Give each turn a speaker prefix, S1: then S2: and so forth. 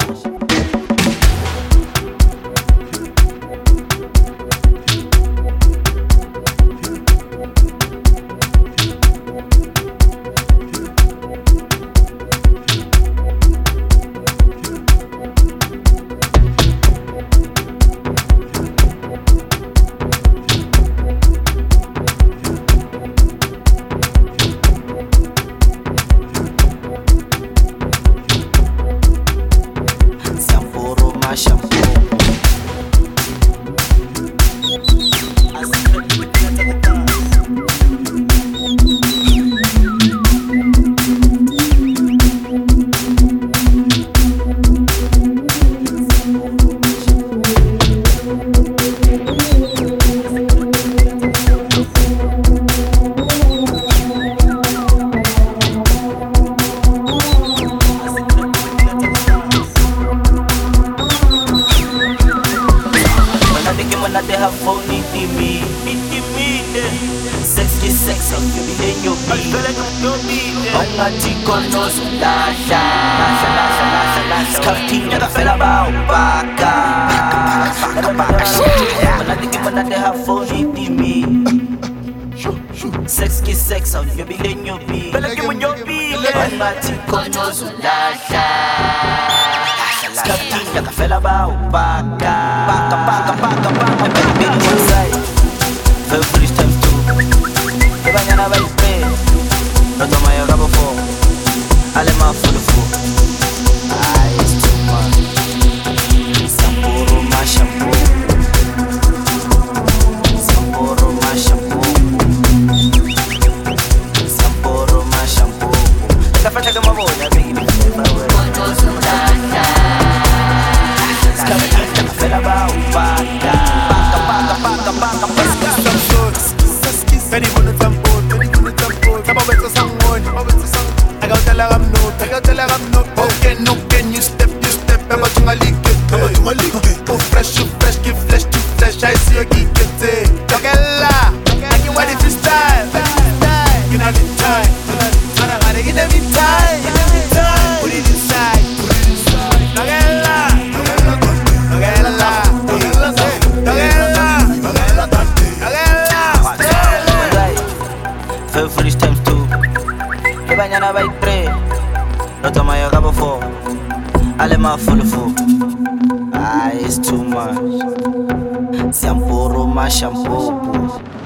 S1: They have phone me, sex is sex, I'm giving you me. I'm not chicken, no lasha. Scafty, never fell about baka. When they have phone me. Sex is sex, I'm giving you me. I'm not chicken, no lasha. Scafty, never fell about baka. Baby, one side, feel foolish times two. If I never buy bread, no to my rubber for. I let my food for. It's too much. Samporo my shampoo. Samporo my shampoo. Samporo my shampoo. Like a fresh my boy, I beg you to stay away. Feel about baka.
S2: Ready for the tempo, Saba beto sangon, I got tell her I'm no. Okay, you step, Baba tunga like it, oh fresh, give flesh to flesh, I see you geek it, Togella, I can wear it style, you know the time, I get every time, put it inside, Togella,
S1: feel foolish times two. If I never buy bread, no to my rubber for. I let my full for. It's too much. Samporo my shampoo.